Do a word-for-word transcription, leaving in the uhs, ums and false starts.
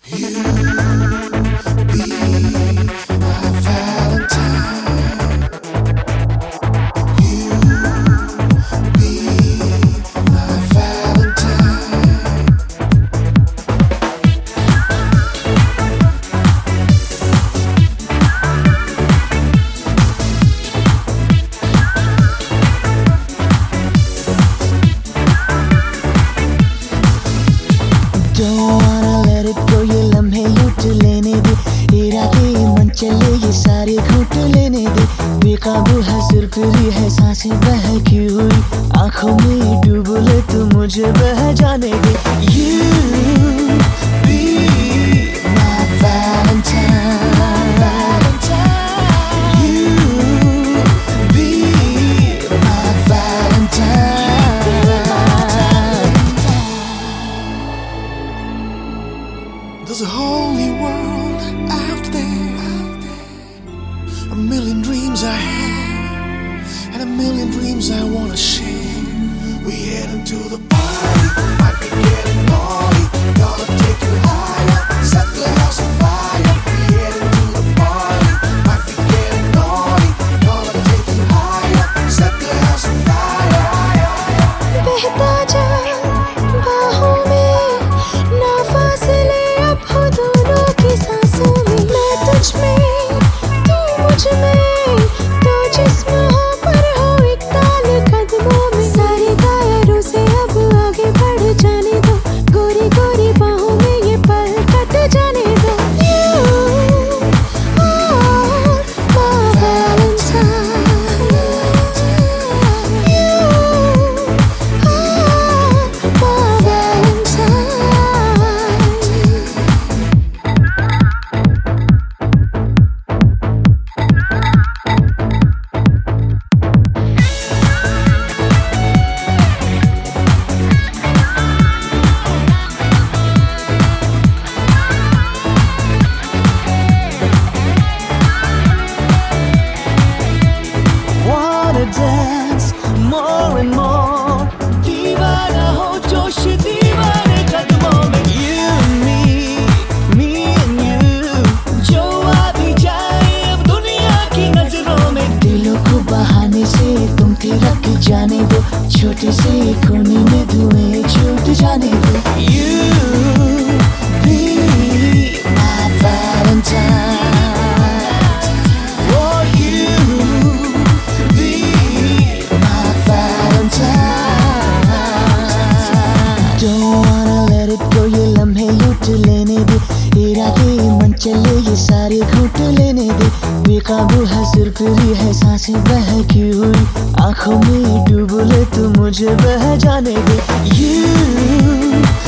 चले ये सारे घूट लेने दे, बेकाबू है सिरफिरी है सांसें बहकी हुई, आंखों में डूब ले तू मुझे बह जाने दे। You be my Valentine, you be my Valentine. There's a holy world out there, a million dreams I have, and a million dreams I wanna share. We head into the party, might be getting naughty, gonna take you higher, set the house on fire. We head into the party, might be getting naughty, gonna take you higher, set the house on fire. बहता जा बाहों में, ना फासले अब हो दोनों की सांसों में, मैं तुझ में तू मुझ में, तो जिस्म हो पर हो एक ताल कदमों में, सारे दायरों से अब आगे बढ़ जाने दो, गोरी गोरी बाहों में ये पल कट जाने दो। You are my Valentine, you are my Valentine. Wanna dance more and more, दीवाना हो जोश दीवाने कदमों में। You and me, me and you, जो आ भी जाए अब दुनिया की नजरों में, दिलों को बहाने से तुम थिरक जाने दो, छोटे से कोने में धुएं छूट जाने दो। You be my Valentine, oh you be my Valentine. Don't wanna let it go, ये लम्हे लूट लेने दे, इरादे मन चले ये सारे घूट लेने दे, बेकाबू है सिरफिरी है सांसें बहकी हुई, आंखों में डूब ले तू मुझे बह जाने दे। You